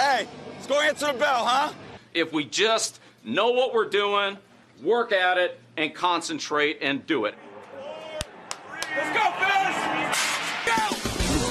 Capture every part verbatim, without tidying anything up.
Hey, let's go answer the bell, huh? If we just know what we're doing, work at it, and concentrate and do it. Let's go, fellas! Go!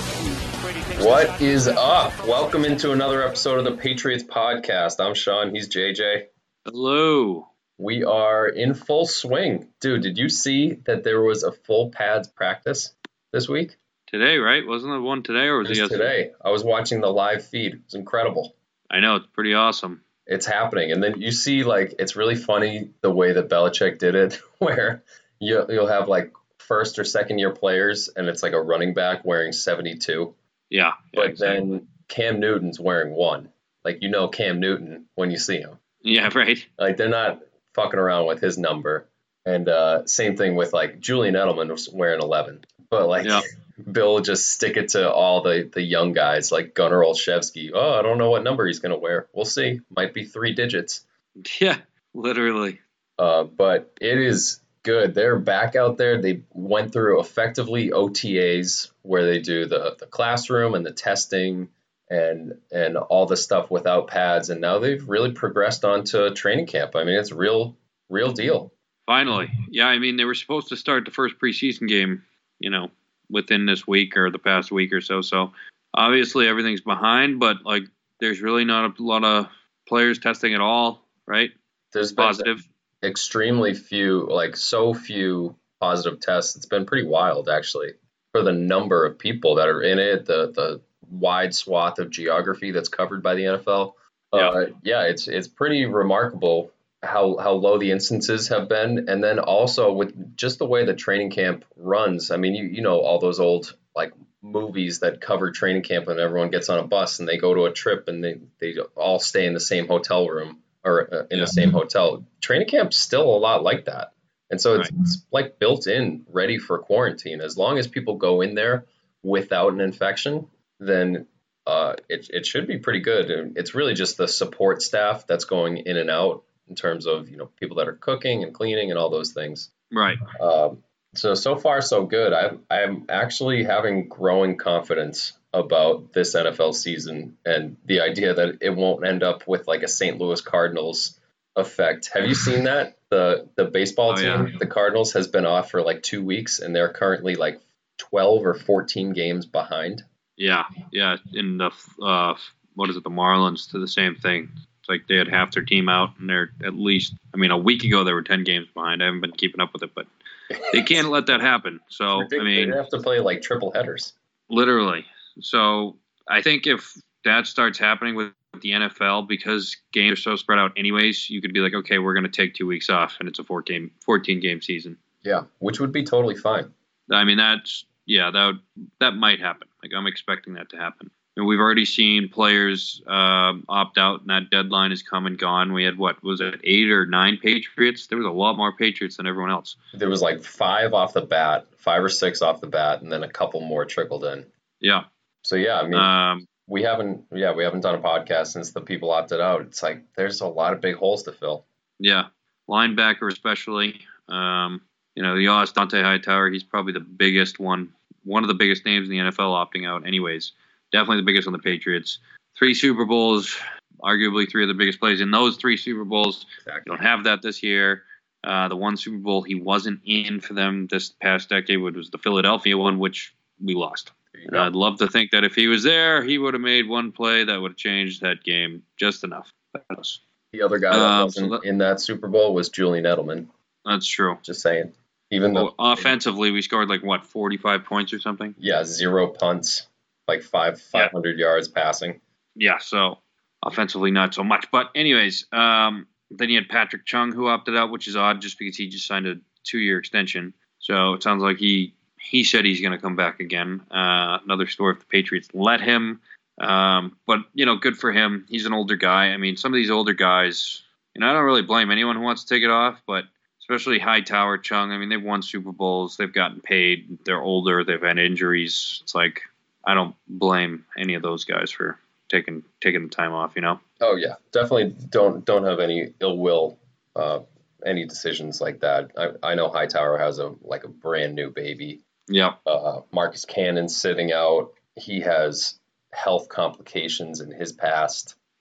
What is up? Welcome into another episode of the Patriots Podcast. I'm Sean. He's J J. Hello. We are in full swing. Dude, did you see that there was a full pads practice this week? Today, right? Wasn't there one today or was It it was yesterday? today. I was watching the live feed. It was incredible. I know, it's pretty awesome. It's happening. And then you see, like, it's really funny the way that Belichick did it, where you, you'll have, like, first or second year players, and it's like a running back wearing seventy-two. Yeah. But yeah, exactly. then Cam Newton's wearing one. Like, you know Cam Newton when you see him. Yeah, right. Like, they're not fucking around with his number. And uh, same thing with, like, Julian Edelman was wearing eleven. But, like, Yeah. Bill will just stick it to all the, the young guys, like Gunnar Olszewski. Oh, I don't know what number he's going to wear. We'll see. Might be three digits. Yeah, literally. Uh, but it is good. They're back out there. They went through effectively O T As where they do the, the classroom and the testing and and all the stuff without pads. And now they've really progressed onto training camp. I mean, it's real, real deal. Finally. Yeah, I mean, they were supposed to start the first preseason game, you know, within this week or the past week or so. So obviously everything's behind, but like there's really not a lot of players testing at all, right? There's been Positive. extremely few, like so few positive tests. It's been pretty wild, actually, for the number of people that are in it, the the wide swath of geography that's covered by the N F L. Yeah. Uh, yeah, it's it's pretty remarkable how how low the instances have been, and then also with just the way the training camp runs. I mean, you you know all those old like movies that cover training camp, and everyone gets on a bus and they go to a trip and they they all stay in the same hotel room or uh, in Yeah. the same hotel. Training camp's still a lot like that, and so it's, Right. it's like built in, ready for quarantine. As long as people go in there without an infection, then uh, it it should be pretty good. And it's really just the support staff that's going in and out in terms of, you know, people that are cooking and cleaning and all those things. Right. Um, so, so far, so good. I, I'm actually having growing confidence about this N F L season and the idea that it won't end up with like a Saint Louis Cardinals effect. Have you seen that? The the baseball Oh, team, yeah. the Cardinals, has been off for like two weeks and they're currently like twelve or fourteen games behind. Yeah. Yeah. In the, uh, what is it? The Marlins do the same thing. It's like they had half their team out and they're at least, I mean, a week ago they were ten games behind. I haven't been keeping up with it, but they can't let that happen. So, I mean, they have to play like triple headers. literally. So I think if that starts happening with the N F L, because games are so spread out anyways, you could be like, okay, we're going to take two weeks off and it's a four game, fourteen game season. Yeah, which would be totally fine. I mean, that's, yeah, that would, that might happen. Like I'm expecting that to happen. And we've already seen players um, opt out, and that deadline has come and gone. We had, what, was it eight or nine Patriots? There was a lot more Patriots than everyone else. There was like five off the bat, five or six off the bat, and then a couple more trickled in. Yeah. So yeah, I mean, Um, we haven't, yeah, we haven't done a podcast since the people opted out. It's like there's a lot of big holes to fill. yeah. Linebacker especially. Um, you know, you lost Dante Hightower. He's probably the biggest one, one of the biggest names in the N F L opting out anyways. Definitely the biggest on the Patriots. Three Super Bowls, arguably three of the biggest plays in those three Super Bowls. Exactly. You don't have that this year. Uh, the one Super Bowl he wasn't in for them this past decade was the Philadelphia one, which we lost. And I'd love to think that if he was there, he would have made one play that would have changed that game just enough. That's, The other guy that Um, wasn't so that- in that Super Bowl was Julian Edelman. that's true. Just saying. Even though, Well, offensively, we scored like, what, forty-five points or something? yeah, zero punts, like five, Yeah. 500 yards passing. Yeah, so offensively not so much. But anyways, um, then you had Patrick Chung who opted out, which is odd just because he just signed a two-year extension. So it sounds like he he said he's going to come back again. Uh, another story if the Patriots let him. Um, but, you know, good for him. He's an older guy. I mean, some of these older guys, you know, I don't really blame anyone who wants to take it off, but especially Hightower, Chung. I mean, they've won Super Bowls. They've gotten paid. They're older. They've had injuries. It's like I don't blame any of those guys for taking taking the time off, you know? Oh yeah, definitely don't don't have any ill will, uh, any decisions like that. I, I know Hightower has a like a brand new baby. Yeah. Uh, Marcus Cannon's sitting out. He has health complications in his past.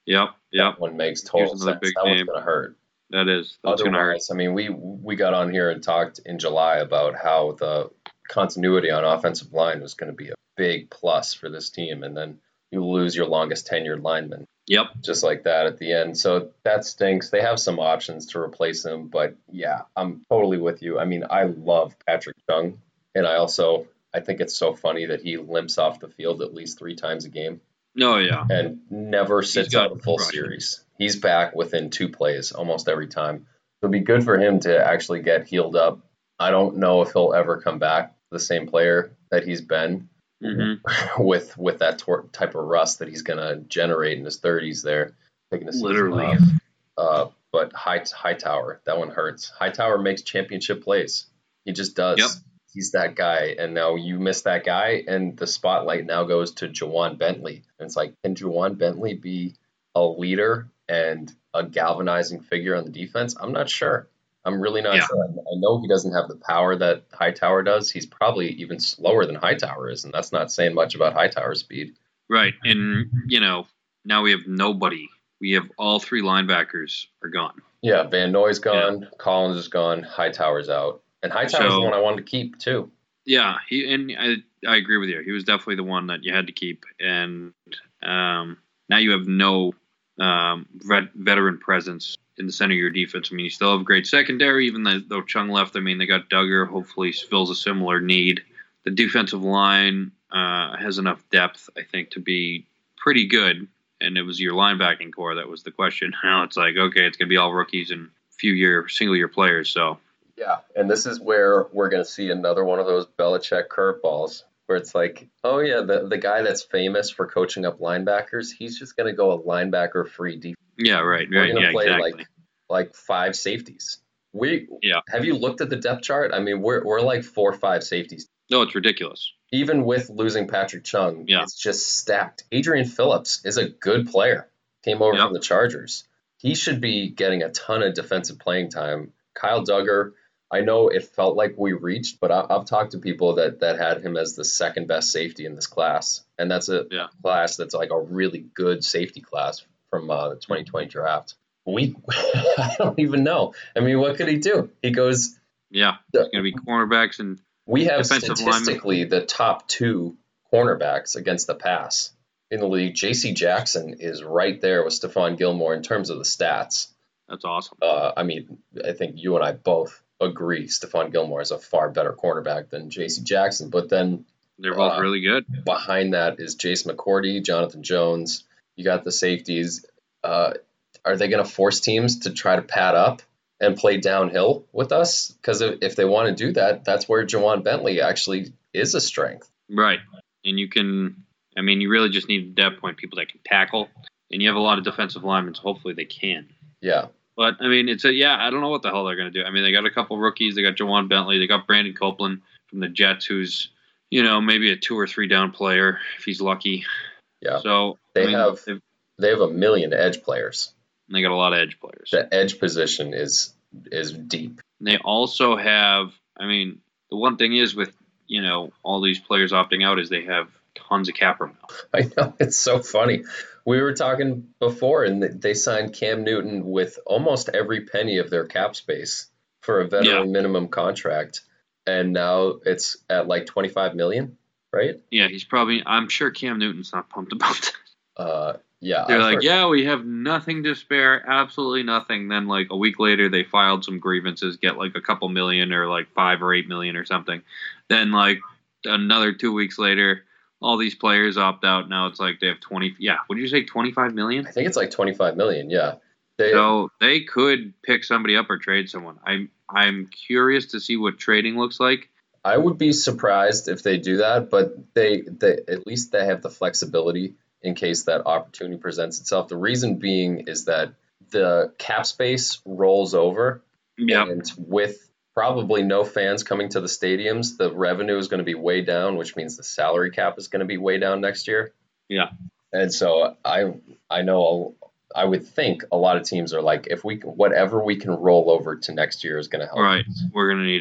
Yep, yep. That one makes total Here's another sense. big That one's name. going to hurt. That is. That's going to hurt. Otherwise, I mean, we we got on here and talked in July about how the continuity on offensive line was going to be a big plus for this team, and then you lose your longest tenured lineman. Yep. Just like that at the end. So that stinks. They have some options to replace him, but yeah, I'm totally with you. I mean, I love Patrick Chung, and I also I think it's so funny that he limps off the field at least three times a game. Oh, yeah. And never sits got out a full crushed. series. He's back within two plays almost every time. It'll be good for him to actually get healed up. I don't know if he'll ever come back the same player that he's been Mm-hmm. with with that tor- type of rust that he's going to generate in his thirties there. Taking a season Literally. off. Uh, but High Hightower, that one hurts. Hightower makes championship plays. He just does. Yep. He's that guy, and now you miss that guy, and the spotlight now goes to Juwan Bentley. And it's like, can Juwan Bentley be a leader and a galvanizing figure on the defense? I'm not sure. I'm really not Yeah. sure. I know he doesn't have the power that Hightower does. He's probably even slower than Hightower is, and that's not saying much about Hightower's speed. Right. And, you know, now we have nobody. We have all three linebackers are gone. Yeah, Van Noy's gone, Collins is gone, Hightower's out. And Hightower's So- the one I wanted to keep, too. Yeah, he and I, I agree with you. He was definitely the one that you had to keep. And um, now you have no um, vet, veteran presence in the center of your defense. I mean, you still have great secondary, even though, though Chung left. I mean, they got Duggar. Hopefully fills a similar need. The defensive line uh, has enough depth, I think, to be pretty good. And it was your linebacking core that was the question. Now it's like, okay, it's going to be all rookies and few year, single year players. So, Yeah, and this is where we're going to see another one of those Belichick curveballs where it's like, oh, yeah, the, the guy that's famous for coaching up linebackers, he's just going to go a linebacker-free defense. yeah, right, We're right. going to Yeah, play exactly. like like five safeties. We Yeah. Have you looked at the depth chart? I mean, we're we're like four or five safeties. No, it's ridiculous. Even with losing Patrick Chung, Yeah. it's just stacked. Adrian Phillips is a good player. Came over Yep. from the Chargers. He should be getting a ton of defensive playing time. Kyle Duggar, I know it felt like we reached, but I, I've talked to people that, that had him as the second best safety in this class. And that's a Yeah. class that's like a really good safety class from uh, the twenty twenty draft. We, I don't even know. I mean, what could he do? He goes, Yeah, it's going to be cornerbacks and we have Defensive lineman. statistically the top two cornerbacks against the pass in the league. J C Jackson is right there with Stephon Gilmore in terms of the stats. that's awesome. Uh, I mean, I think you and I both agree Stephon Gilmore is a far better cornerback than J C Jackson. But then They're both uh, really good. behind that is Jason McCourty, Jonathan Jones. You got the safeties. Uh, are they going to force teams to try to pad up and play downhill with us? Because if, if they want to do that, that's where Juwan Bentley actually is a strength. Right. And you can, I mean, you really just need at that point people that can tackle. And you have a lot of defensive linemen, so hopefully they can. Yeah. But, I mean, it's a, yeah, I don't know what the hell they're going to do. I mean, they got a couple rookies. They got Juwan Bentley. They got Brandon Copeland from the Jets, who's, you know, maybe a two or three down player if he's lucky. Yeah. So, They I mean, have- they've- They have a million edge players. they got a lot of edge players. The edge position is is deep. They also have, I mean, the one thing is with, you know, all these players opting out is they have tons of cap room now. I know, it's so funny. We were talking before, and they signed Cam Newton with almost every penny of their cap space for a veteran Yeah. minimum contract, and now it's at like twenty-five million, right? Yeah, he's probably, I'm sure Cam Newton's not pumped about that. Uh, yeah, They're I've like, heard- yeah, we have nothing to spare, absolutely nothing. Then, like, a week later, they filed some grievances, get like a couple million or like five or eight million or something. Then, like, another two weeks later, all these players opt out. Now it's like they have twenty, yeah, what did you say, twenty-five million? I think it's like twenty-five million. Yeah, they, So they could pick somebody up or trade someone. I'm I'm curious to see what trading looks like. I would be surprised if they do that, but they, they at least they have the flexibility in case that opportunity presents itself. The reason being is that the cap space rolls over, Yeah, and with probably no fans coming to the stadiums, the revenue is going to be way down, which means the salary cap is going to be way down next year. yeah, And so I I know I would think a lot of teams are like, if we whatever we can roll over to next year is going to help. right. We're gonna need it.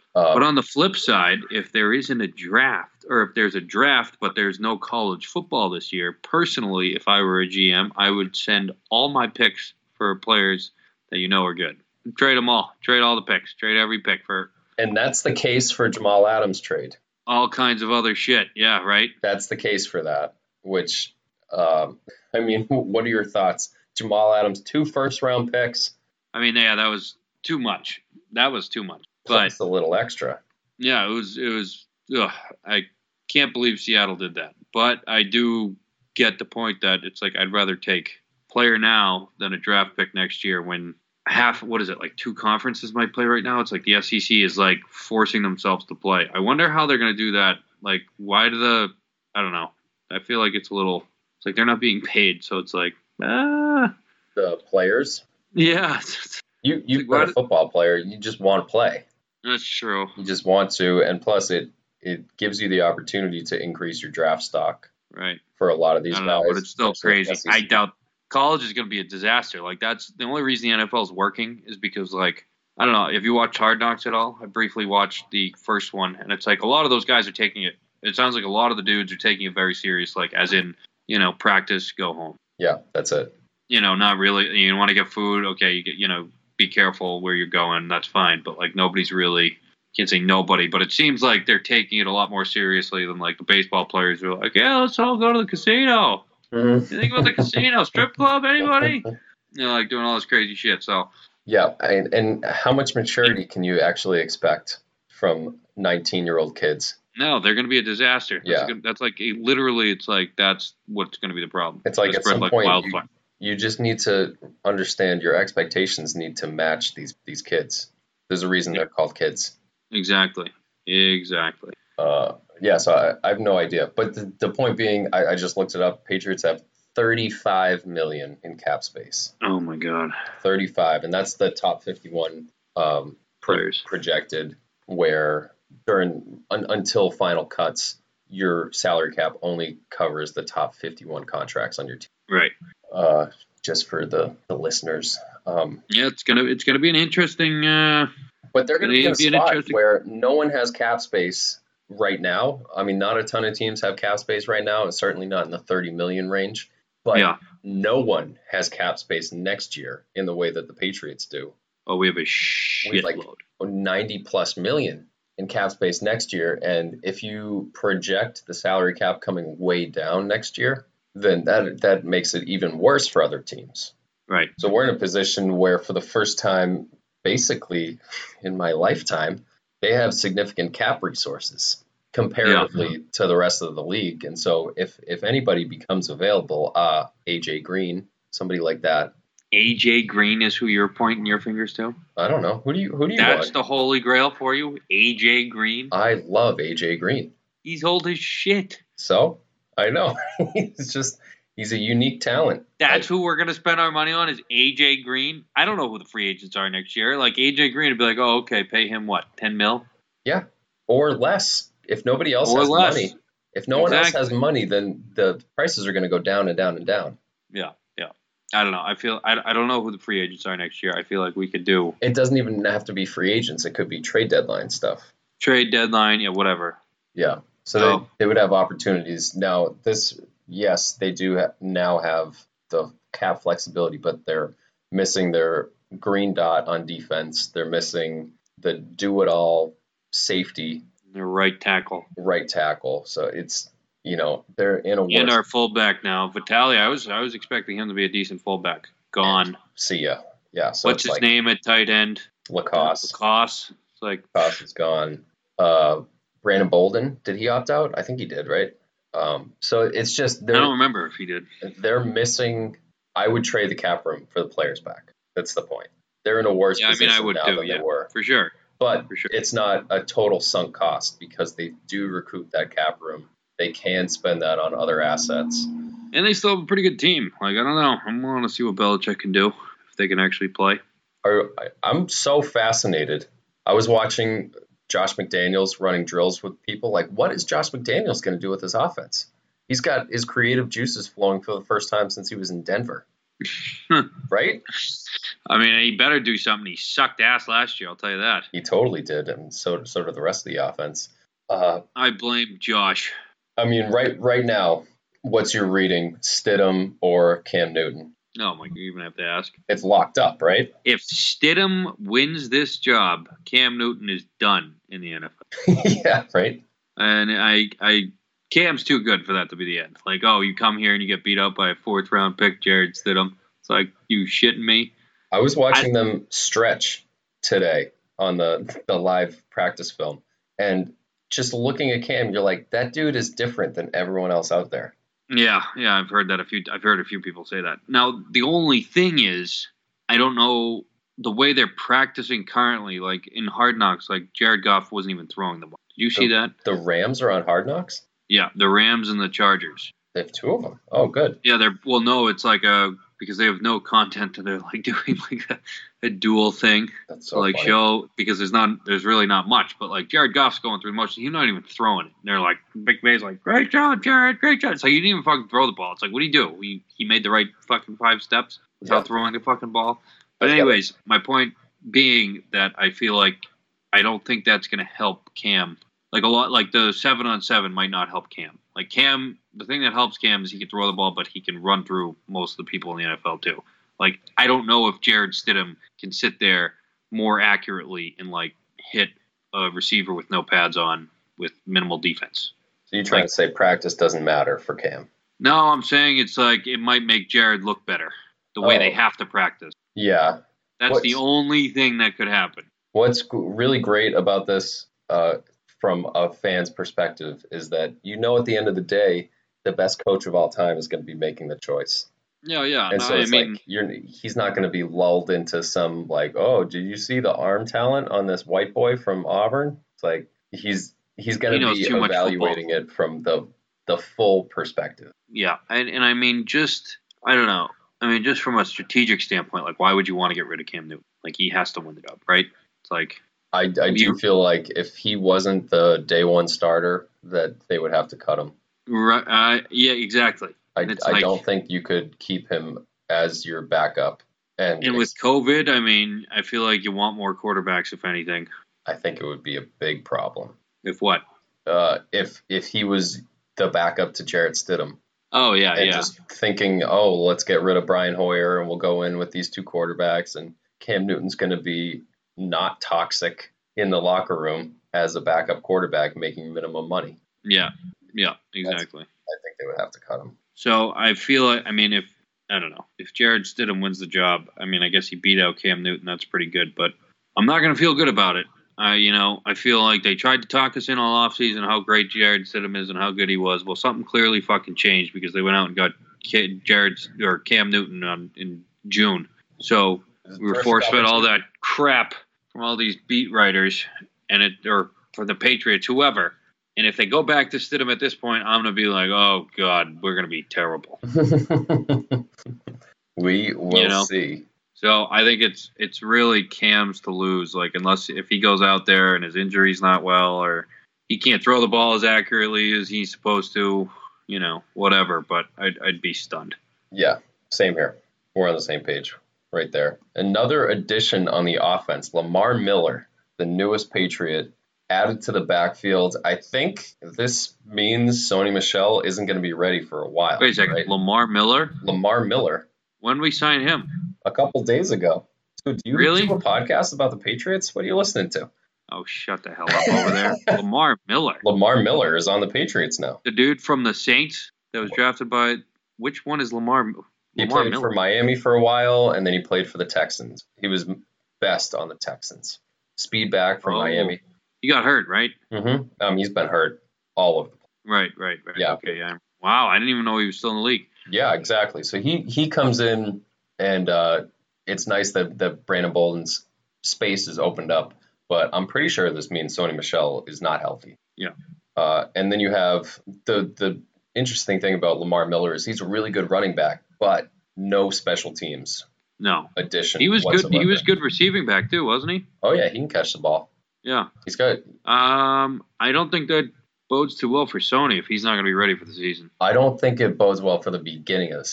Uh, But on the flip side, if there isn't a draft, or if there's a draft but there's no college football this year, personally, if I were a G M, I would send all my picks for players that you know are good. Trade them all. Trade all the picks. Trade every pick for and that's the case for Jamal Adams trade. all kinds of other shit. Yeah, right? That's the case for that. Which, um, I mean, what are your thoughts? Jamal Adams, two first round picks, I mean, yeah, that was too much. That was too much. But plus a little extra. yeah, it was. It was. Ugh, I can't believe Seattle did that. But I do get the point that it's like I'd rather take player now than a draft pick next year when half, what is it, like two conferences might play right now? It's like the S E C is like forcing themselves to play. I wonder how they're going to do that. Like, why do the, I don't know. I feel like it's a little, it's like they're not being paid. So it's like, ah. The players, Yeah. you, you've Like, got a what- football player, you just want to play. That's true. You just want to, and plus it, it gives you the opportunity to increase your draft stock Right. for a lot of these I don't guys. know, but it's still especially crazy. S E C. I doubt college is going to be a disaster. Like, that's the only reason the N F L is working is because, like, I don't know if you watch Hard Knocks at all. I briefly watched the first one, and it's like a lot of those guys are taking it. It sounds like a lot of the dudes are taking it very serious, like as in, you know, practice, go home. Yeah, that's it. You know, not really. You want to get food, okay? You get, you know, be careful where you're going. That's fine. But like nobody's really. Can't say nobody, but it seems like they're taking it a lot more seriously than like the baseball players who are like, yeah, let's all go to the casino. Mm-hmm. You think about the casino, strip club, anybody? You know, like doing all this crazy shit. So Yeah, and, and how much maturity can you actually expect from nineteen-year-old kids? no, they're going to be a disaster. That's, Yeah. gonna, that's like a, literally, it's like that's what's going to be the problem. It's like They at spread some like point you, wildfire. you just need to understand your expectations need to match these these kids. There's a reason they're called kids. Exactly, exactly. Uh, yeah, so I, I have no idea. But the, the point being, I, I just looked it up. Patriots have thirty-five million in cap space. Oh my god, thirty-five, and that's the top fifty-one um, pro- Players. projected. Where during un, until final cuts, your salary cap only covers the top fifty-one contracts on your team. right? Uh, just for the, the listeners. Um, Yeah, it's gonna it's gonna be an interesting. Uh, but they're going to be in a It'd be an spot interesting- where no one has cap space right now. I mean, not a ton of teams have cap space right now, and certainly not in the thirty million range. But Yeah. no one has cap space next year in the way that the Patriots do. oh, we have a We'd like shitload. ninety plus million in cap space next year. And if you project the salary cap coming way down next year, then that that makes it even worse for other teams. Right. So we're in a position where for the first time, basically in my lifetime, they have significant cap resources comparatively to the rest of the league. And so if if anybody becomes available, uh, A J Green, somebody like that, A J Green is who you're pointing your fingers to. I don't know. Who do you who do you That's want? the holy grail for you, A J Green. I love A J Green. He's old as shit. So I know he's just he's a unique talent. That's who we're gonna spend our money on is A J Green. I don't know who the free agents are next year. Like A J Green would be like, oh, okay, pay him what, ten mil? Yeah, or less. If nobody else Or has less. money, if no one else Exactly. has money, then the prices are going to go down and down and down. Yeah, yeah. I don't know. I feel I, I don't know who the free agents are next year. I feel like we could do It doesn't even have to be free agents. It could be trade deadline stuff. trade deadline, yeah, whatever. Yeah. So Oh. they, they would have opportunities. Now, this, yes, they do ha- now have the cap flexibility, but they're missing their green dot on defense. They're missing the do it all safety, The right tackle. right tackle. So it's, you know, they're in a And worse. our fullback now, Vitaly. I was I was expecting him to be a decent fullback. Gone. See ya. Yeah. So What's it's his like name at tight end? Lacoste. Lacoste. It's like Lacoste is gone. Uh, Brandon Bolden, did he opt out? I think he did, right? Um, so it's just I they're don't remember if he did. they're missing. I would trade the cap room for the players back. That's the point. They're in a worse Yeah, I mean position I would now too, than yeah. they were. For sure. But for sure. it's not a total sunk cost because they do recoup that cap room. They can spend that on other assets. And they still have a pretty good team. Like, I don't know. I'm willing to see what Belichick can do if they can actually play. Are- I- I'm so fascinated. I was watching Josh McDaniels running drills with people. Like, what is Josh McDaniels going to do with his offense? He's got his creative juices flowing for the first time since he was in Denver. right? I mean, he better do something. He sucked ass last year, I'll tell you that. He totally did, and so so did the rest of the offense. Uh, I blame Josh. I mean, right right now, what's your reading, Stidham or Cam Newton? Oh, my, you even have to ask. It's locked up, right? If Stidham wins this job, Cam Newton is done in the N F L. Yeah, right? And I, I, Cam's too good for that to be the end. Like, oh, you come here and you get beat out by a fourth round pick, Jared Stidham. It's like, you shitting me? I was watching I, them stretch today on the the live practice film, and just looking at Cam, you're like, that dude is different than everyone else out there. Yeah, yeah, I've heard that a few. I've heard a few people say that. Now, the only thing is, I don't know the way they're practicing currently. Like in Hard Knocks, like Jared Goff wasn't even throwing the ball. Did you see the, that? The Rams are on Hard Knocks? Yeah, the Rams and the Chargers. They have two of them. Oh, good. Yeah, they're well. No, it's like a because they have no content, and they're like doing like a, a dual thing. That's so to, like funny. Show because there's not there's really not much, but like Jared Goff's going through the motion. He's not even throwing it. And they're like Big Bay's like, great job, Jared, great job. It's like he didn't even fucking throw the ball. It's like, what do you do? He he made the right fucking five steps without Yeah. throwing the fucking ball. But anyways, my point being that I feel like I don't think that's gonna help Cam. Like a lot, like the seven on seven might not help Cam. Like Cam, the thing that helps Cam is he can throw the ball, but he can run through most of the people in the N F L too. Like I don't know if Jared Stidham can sit there more accurately and like hit a receiver with no pads on with minimal defense. So you're trying like, to say practice doesn't matter for Cam? No, I'm saying it's like it might make Jared look better the way Oh. they have to practice. Yeah. That's What's- the only thing that could happen. What's g- really great about this uh, from a fan's perspective is that you know at the end of the day, the best coach of all time is going to be making the choice. Yeah, yeah. And no, so I it's mean, like you're he's not going to be lulled into some like, oh, did you see the arm talent on this white boy from Auburn? It's like he's he's going He to knows be too much evaluating it from the the full perspective. yeah, and and I mean, just I don't know. I mean, just from a strategic standpoint, like why would you want to get rid of Cam Newton? Like he has to win the job, right? It's like I, I do You- feel like if he wasn't the day one starter, that they would have to cut him. right, uh, yeah, exactly. I, It's I like- don't think you could keep him as your backup. And, And with COVID, I mean, I feel like you want more quarterbacks, if anything. I think it would be a big problem If what? uh, if if he was the backup to Jarrett Stidham. Oh yeah, And yeah, just thinking, oh, let's get rid of Brian Hoyer and we'll go in with these two quarterbacks, and Cam Newton's going to be not toxic in the locker room as a backup quarterback making minimum money. yeah, yeah, exactly. I think they would have to cut him. So I feel like, I mean, if I don't know, if Jared Stidham wins the job, I mean, I guess he beat out Cam Newton. That's pretty good, but I'm not going to feel good about it. I, you know, I feel like they tried to talk us in all offseason how great Jared Stidham is and how good he was. Well, something clearly fucking changed because they went out and got K- Jared or Cam Newton on, in June. So we were Perfect force fed all opportunity. that crap from all these beat writers and it or for the Patriots, whoever. And if they go back to Stidham at this point, I'm going to be like, oh, God, we're going to be terrible. We will You know? see. So I think it's it's really Cam's to lose. Like, unless if he goes out there and his injury's not well or he can't throw the ball as accurately as he's supposed to, you know, whatever. But I'd, I'd be stunned. Yeah, same here. We're on the same page right there. Another addition on the offense, Lamar Miller, the newest Patriot, added to the backfield. I think this means Sony Michel isn't going to be ready for a while. Wait a second. right? Lamar Miller? Lamar Miller, When did we sign him? a couple days ago. Dude, do you Really? do a podcast about the Patriots? What are you listening to? Oh, shut the hell up over there. Lamar Miller. Lamar Miller is on the Patriots now. The dude from the Saints that was drafted by – which one is Lamar He Lamar played Miller? for Miami for a while, and then he played for the Texans. He was best on the Texans. Speed back from Oh. Miami. He got hurt, right? Mm-hmm. Um, he's been hurt all of them. Right, right, right. Yeah. Okay, yeah. Wow, I didn't even know he was still in the league. Yeah, exactly. So he he comes in, and uh, it's nice that that Brandon Bolden's space is opened up. But I'm pretty sure this means Sony Michel is not healthy. Yeah. Uh, and then you have the the interesting thing about Lamar Miller is he's a really good running back, but no special teams No. addition. He was good. He whatsoever. was good receiving back too, wasn't he? Oh yeah, he can catch the ball. Yeah. He's got. Um, I don't think that bodes too well for Sony if he's not going to be ready for the season. I don't think it bodes well for the beginning of the season.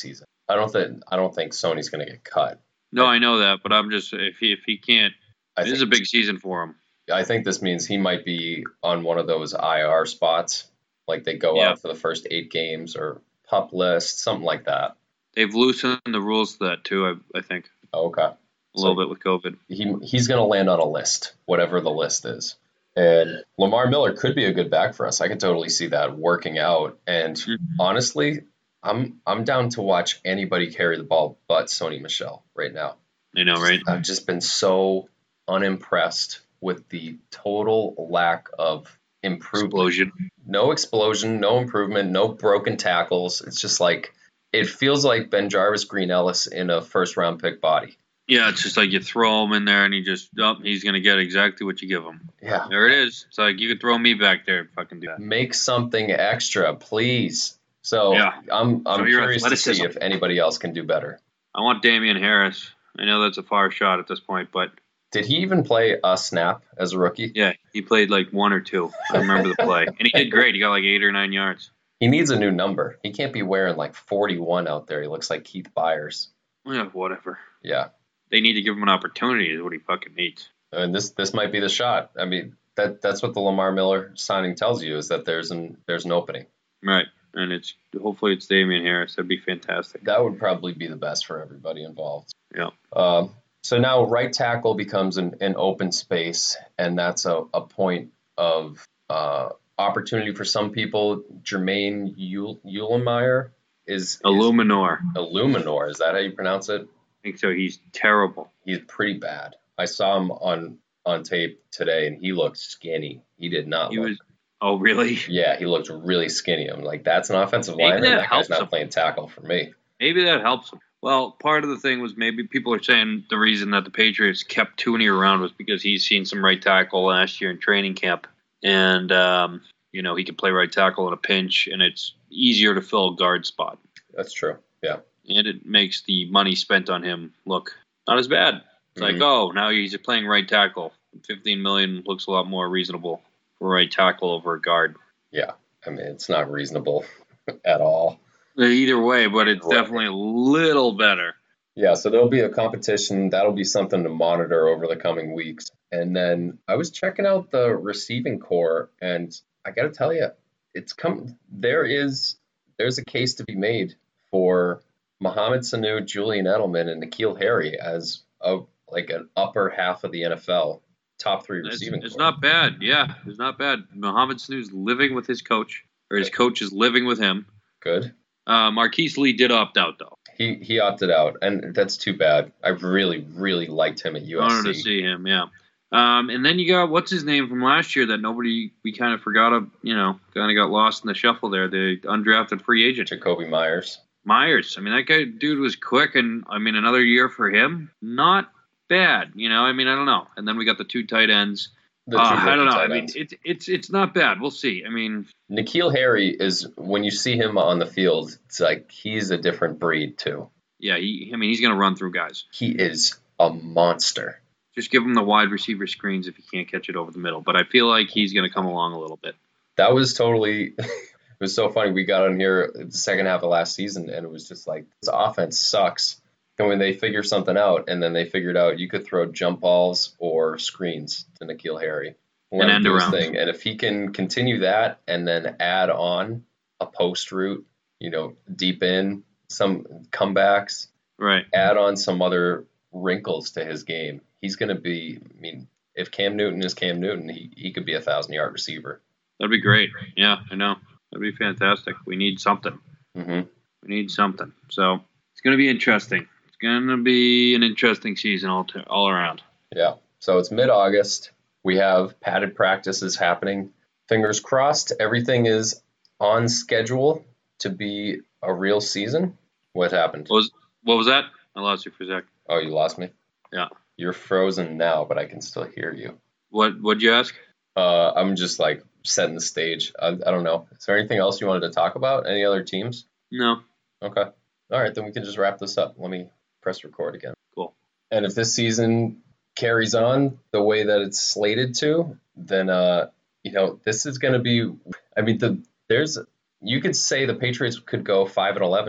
I don't think I don't think Sony's going to get cut. No, I know that, but I'm just if he if he can't, I this think, is a big season for him. I think this means he might be on one of those I R spots, like they go Yeah. out for the first eight games or pup list, something like that. They've loosened the rules to that too. I I think Okay. a little bit with COVID. He he's going to land on a list, whatever the list is. And Lamar Miller could be a good back for us. I could totally see that working out. And Mhm. honestly, I'm I'm down to watch anybody carry the ball but Sony Michel right now. I know, right? I've just been so unimpressed with the total lack of improvement. Explosion. No explosion, no improvement, no broken tackles. It's just like it feels like Ben Jarvis Green Ellis in a first round pick body. Yeah, it's just like you throw him in there and he just, oh, he's going to get exactly what you give him. Yeah. There it is. It's like you could throw me back there and fucking do that. Make something extra, please. So Yeah. I'm I'm Show your curious to see athleticism. if anybody else can do better. I want Damian Harris. I know that's a far shot at this point, but Did he even play a snap as a rookie? yeah, he played like one or two. I remember the play. And he did great. He got like eight or nine yards. He needs a new number. He can't be wearing like forty-one out there. He looks like Keith Byers. Yeah, whatever. Yeah. They need to give him an opportunity is what he fucking needs. And this this might be the shot. I mean, that that's what the Lamar Miller signing tells you is that there's an there's an opening. Right. And it's hopefully it's Damian Harris. That'd be fantastic. That would probably be the best for everybody involved. Yeah. Um, so now right tackle becomes an, an open space, and that's a, a point of uh, opportunity for some people. Jermaine Eul- Eulemeyer is, is Illuminor. Illuminor. Is that how you pronounce it? I think so. He's terrible. He's pretty bad. I saw him on on tape today, and he looked skinny. He did not He look. was. Oh, really? Yeah, he looked really skinny. I'm like, that's an offensive Maybe lineman. that That helps guy's not him. playing tackle for me. Maybe that helps him. Well, part of the thing was maybe people are saying the reason that the Patriots kept Tooney around was because he's seen some right tackle last year in training camp. And, um, you know, he could play right tackle in a pinch, and it's easier to fill a guard spot. That's true. Yeah. And it makes the money spent on him look not as bad. It's Mhm. like, oh, now he's playing right tackle. fifteen million dollars looks a lot more reasonable for right tackle over a guard. Yeah. I mean, it's not reasonable at all. Either way, but it's Right. definitely a little better. Yeah, so there'll be a competition. That'll be something to monitor over the coming weeks. And then I was checking out the receiving core, and I got to tell you, it's come. There is there's a case to be made for Mohamed Sanu, Julian Edelman, and N'Keal Harry as a like an upper half of the N F L top three It's, receiving it's core. not bad. Yeah, it's not bad. Mohamed Sanu's living with his coach, or his coach is living with him. Good. Uh, Marquise Lee did opt out, though. He he opted out, and that's too bad. I really really liked him at I U S wanted to C. see him, yeah. Um, and then you got, what's his name from last year that nobody, we kind of forgot, of, you know, kind of got lost in the shuffle there, the undrafted free agent. Jacoby Myers. Myers. I mean, that guy, dude was quick, and I mean, another year for him, not bad, you know. I mean, I don't know. And then we got the two tight ends. The Uh, two I don't rookie know. tight I mean, ends. it's it's it's not bad. We'll see. I mean, N'Keal Harry is when you see him on the field, it's like he's a different breed too. yeah, he. I mean, he's gonna run through guys. He is a monster. Just give him the wide receiver screens if he can't catch it over the middle. But I feel like he's gonna come along a little bit. That was totally. It was so funny. We got on here the second half of last season, and it was just like this offense sucks. And when they figure something out, and then they figured out you could throw jump balls or screens to N'Keal Harry. Let And him end do his arounds. thing. And if he can continue that and then add on a post route, you know, deep in some comebacks, Right. add on some other wrinkles to his game, he's going to be, I mean, if Cam Newton is Cam Newton, he, he could be a thousand-yard receiver. That'd be great. Yeah, I know. That'd be fantastic. We need something. hmm We need something. So it's gonna be interesting. It's gonna be an interesting season all t- all around. Yeah. So it's mid-August. We have padded practices happening. Fingers crossed, everything is on schedule to be a real season. What happened? What was what was that? I lost you for a sec. Oh, you lost me? Yeah. You're frozen now, but I can still hear you. What what'd you ask? Uh, I'm just like setting the stage. I, I don't know. Is there anything else you wanted to talk about? Any other teams? No. Okay. All right, then we can just wrap this up. Let me press record again. Cool. And if this season carries on the way that it's slated to, then uh, you know, this is going to be. I mean, the there's you could say the Patriots could go five and eleven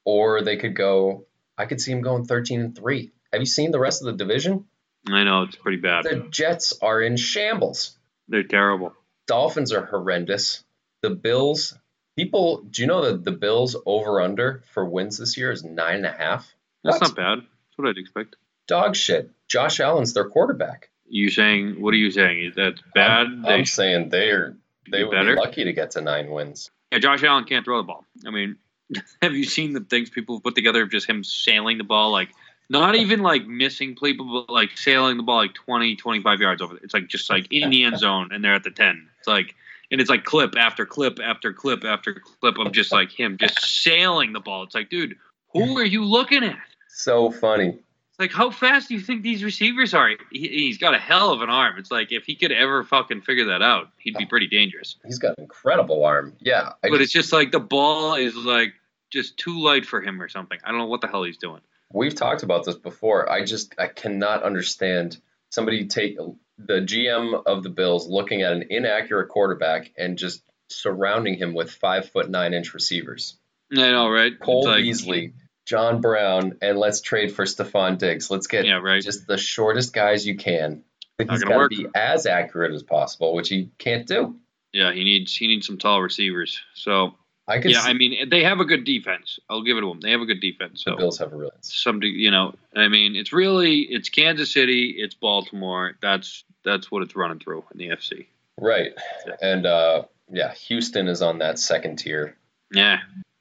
or they could go. I could see them going thirteen and three. Have you seen the rest of the division? I know it's pretty bad. The Jets are in shambles. They're terrible. Dolphins are horrendous. The Bills, people, do you know that the Bills over under for wins this year is nine and a half? That's What? not bad. That's what I'd expect. Dog shit. Josh Allen's their quarterback. You saying? What are you saying? That's bad. I'm, They I'm saying they're they be would better? be lucky to get to nine wins. Yeah, Josh Allen can't throw the ball. I mean, have you seen the things people have put together of just him sailing the ball? Like, not even like missing people, but like sailing the ball like twenty, twenty-five yards over. It's like just like in the end zone and they're at the ten. It's like, and it's like clip after clip after clip after clip of just like him just sailing the ball. It's like, dude, who are you looking at? So funny. It's like, how fast do you think these receivers are? He, he's got a hell of an arm. It's like, if he could ever fucking figure that out, he'd be pretty dangerous. He's got an incredible arm. Yeah. I But just- it's just like the ball is like just too light for him or something. I don't know what the hell he's doing. We've talked about this before. I just I cannot understand somebody take the G M of the Bills looking at an inaccurate quarterback and just surrounding him with five foot nine inch receivers. I know, right? Cole It's like- Beasley, John Brown, and let's trade for Stephon Diggs. Let's get Yeah, right. just the shortest guys you can. But Not he's gonna got to work. be as accurate as possible, which he can't do. Yeah, he needs he needs some tall receivers. So I could yeah, see I mean they have a good defense. I'll give it to them. They have a good defense. the So Bills have a real some, you know, I mean it's really it's Kansas City, it's Baltimore. That's that's what it's running through in the N F C. right. Yeah. And uh, yeah, Houston is on that second tier. Yeah,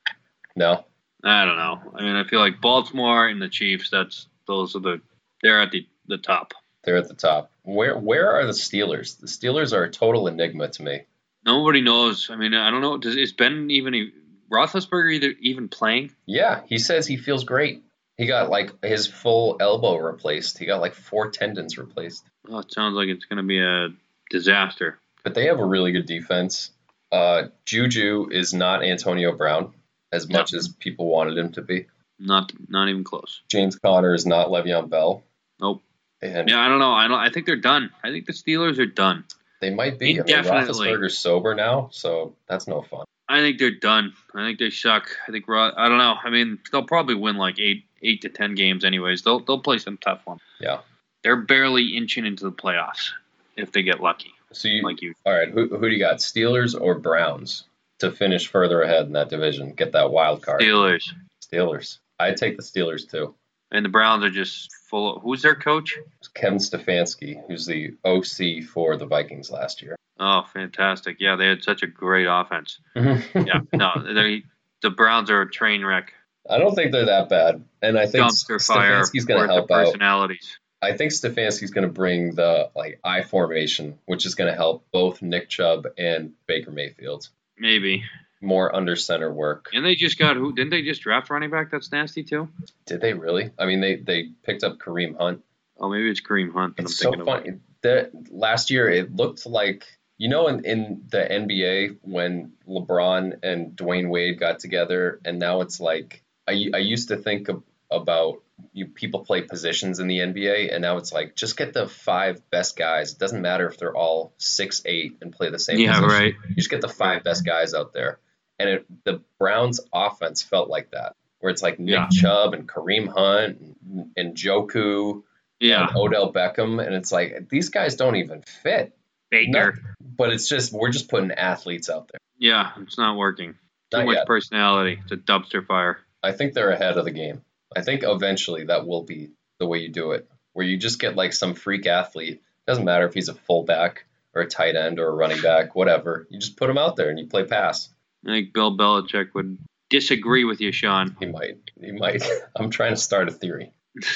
No, I don't know. I mean I feel like Baltimore and the Chiefs. That's those are the they're at the the top. they're at the top. Where where are the Steelers? The Steelers are a total enigma to me. Nobody knows. I mean, I don't know. Does is Ben even Roethlisberger either even playing? Yeah, he says he feels great. He got like his full elbow replaced. He got like four tendons replaced. Oh, it sounds like it's going to be a disaster. But they have a really good defense. Uh, Juju is not Antonio Brown as No. much as people wanted him to be. Not not even close. James Conner is not Le'Veon Bell. Nope. And Yeah, I don't know. I don't. I think they're done. I think the Steelers are done. they might be. I mean, Indefinitely. Roethlisberger's sober now, so that's no fun. I think they're done. I think they suck. I think Ro- I don't know. I mean, they'll probably win like eight eight to ten games anyways. They'll they'll play some tough ones. Yeah. They're barely inching into the playoffs if they get lucky, So you, like you. all right, who, who do you got, Steelers or Browns, to finish further ahead in that division, get that wild card? Steelers Steelers. I take the Steelers too. and the Browns are just full of. Who's their coach? It's Kevin Stefanski, who's the O C for the Vikings last year. Oh, fantastic! Yeah, they had such a great offense. yeah. Yeah, no, they the Browns are a train wreck. I don't think they're that bad, and I think Dumpster fire Stefanski's going worth to of help out. personalities. I think Stefanski's going to bring the like I formation, which is going to help both Nick Chubb and Baker Mayfield. Maybe. More under center work. And they just got who? Didn't they just draft running back? That's nasty too. Did they really? I mean, they they picked up Kareem Hunt. Oh, maybe it's Kareem Hunt. That It's I'm so thinking funny. The, last year, it looked like, you know, in, in the N B A when LeBron and Dwayne Wade got together, and now it's like, I, I used to think of, about you people play positions in the N B A, and now it's like, just get the five best guys. It doesn't matter if they're all six eight and play the same Yeah, position. right. You just get the five best guys out there. And it, the Browns offense felt like that, where it's like Nick Yeah. Chubb and Kareem Hunt and, and Joku Yeah, and Odell Beckham, and it's like these guys don't even fit. Baker. No- but it's just we're just putting athletes out there. Yeah, it's not working. Too Not much yet. personality. It's a dumpster fire. I think they're ahead of the game. I think eventually that will be the way you do it, where you just get like some freak athlete. Doesn't matter if he's a fullback or a tight end or a running back, whatever. You just put him out there and you play pass. I think Bill Belichick would disagree with you, Sean. He might. He might. I'm trying to start a theory.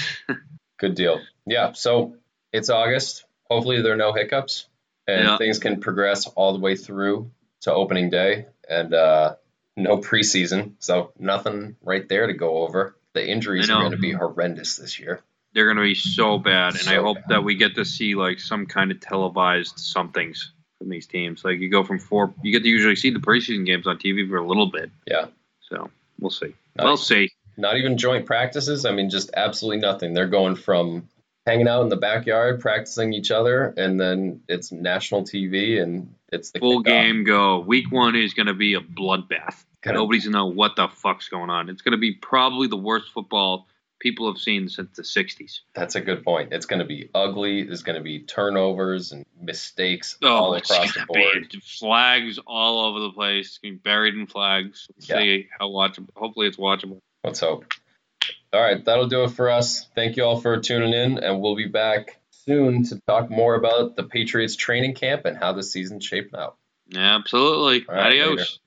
Good deal. Yeah. So it's August. Hopefully there are no hiccups and Yeah. things can progress all the way through to opening day and uh, no preseason. So nothing right there to go over. The injuries I are know. going to be horrendous this year. They're going to be so bad, and I So hope bad. that we get to see like some kind of televised somethings from these teams. Like you go from four, you get to usually see the preseason games on T V for a little bit. Yeah. So we'll see. Nice. We'll see. Not even joint practices. I mean, just absolutely nothing. They're going from hanging out in the backyard, practicing each other, and then it's national T V and it's the Full kickoff. game go. Week one is going to be a bloodbath. Gonna Nobody's gonna know what the fuck's going on. It's gonna be probably the worst football people have seen since the sixties. That's a good point. It's going to be ugly. There's going to be turnovers and mistakes Oh, all it's across the gonna board. be flags all over the place. It's gonna be buried in flags. Let's Yeah. see how watchable. Hopefully, it's watchable. Let's hope. All right, that'll do it for us. Thank you all for tuning in, and we'll be back soon to talk more about the Patriots training camp and how the season's shaping out. Absolutely. All right, Adios. later.